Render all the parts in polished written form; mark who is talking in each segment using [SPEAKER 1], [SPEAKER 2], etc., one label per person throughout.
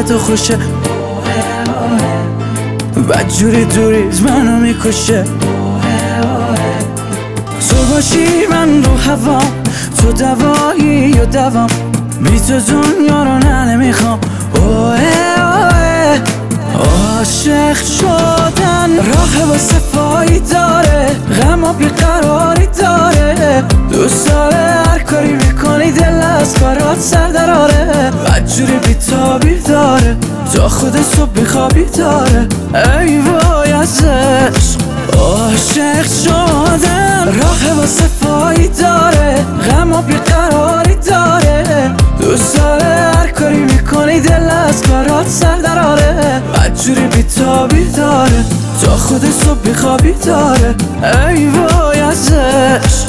[SPEAKER 1] تو خوشه، بدجوری دوریز منو میکشه. تو باشی من رو هوام، تو دوایی یا دوام، بی تو دنیا رو نمیخوام. عاشق شدن راه واسه پایی داره، غم و بیقراری داره، دوست داره هر کاری میکنی دل از کارات سر دراره، بدجوری بیتابی داره، تا خود صبح بیخوابی داره. ای وای از عشق عاشق شدن راه واسه پایی داره، غم و بیقراری داره، دوست داره هر کاری میکنی دل از کارات سر دراره، بدجوری بیتابی داره، تا خود صبح بیخوابی داره. ای وای از عشق.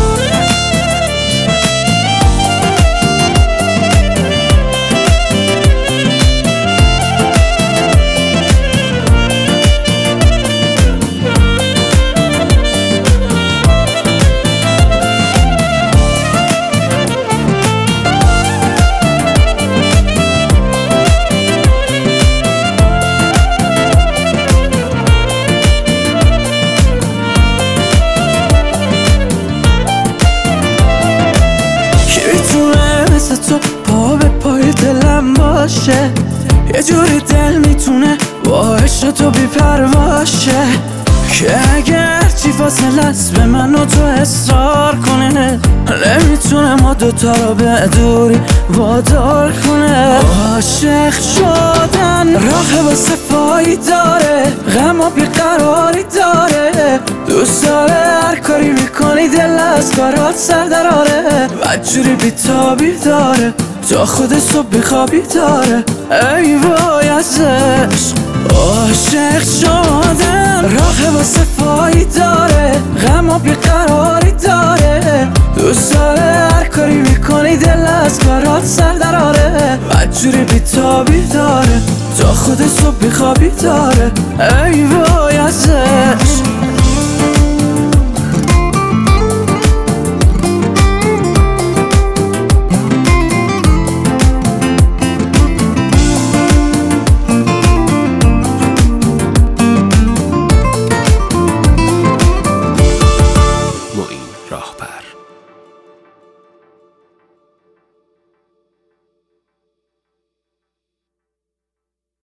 [SPEAKER 1] تو پا به پای دلم باشه، یه جوری دل میتونه با عشق تو بی‌پرواشه، که اگر چی فاصله است به من و تو اصرار کنه، نمیتونه ما دوتا رو به دوری وادار کنه. عاشق شدن راه واسه پایی داره، غم و بیقراری داره، دوست داره هر کاری میکنی دل از کارات سر دراره، بدجوری بیتابی داره، تا خود صبح بیخوابی داره. ای وای از عشق عاشق شدن راه واسه پایی داره، غم و بیقراری داره، دوست داره هر کاری میکنی دل از کارات سر دراره، بدجوری بیتابی داره، تا خود صبح بیخوابی داره. ای وای از عشق.